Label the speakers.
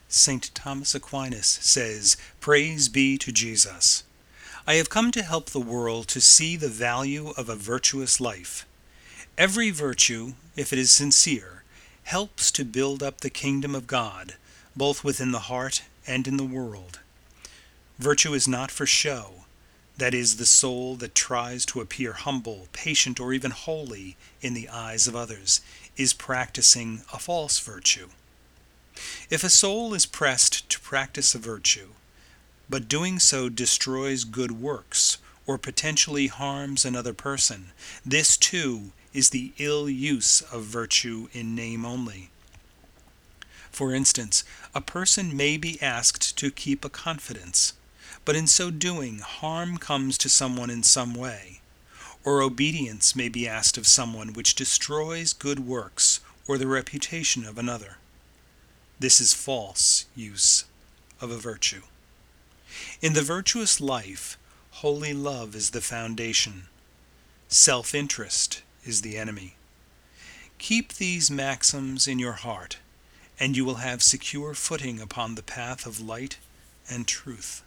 Speaker 1: St. Thomas Aquinas says, "Praise be to Jesus. I have come to help the world to see the value of a virtuous life. Every virtue, if it is sincere, helps to build up the kingdom of God, both within the heart and in the world. Virtue is not for show. That is, the soul that tries to appear humble, patient, or even holy in the eyes of others, is practicing a false virtue. If a soul is pressed to practice a virtue, but doing so destroys good works, or potentially harms another person, this too is the ill use of virtue in name only. For instance, a person may be asked to keep a confidence, but in so doing harm comes to someone in some way, or obedience may be asked of someone which destroys good works or the reputation of another. This is false use of a virtue. In the virtuous life, holy love is the foundation. Self-interest is the enemy. Keep these maxims in your heart, and you will have secure footing upon the path of light and truth.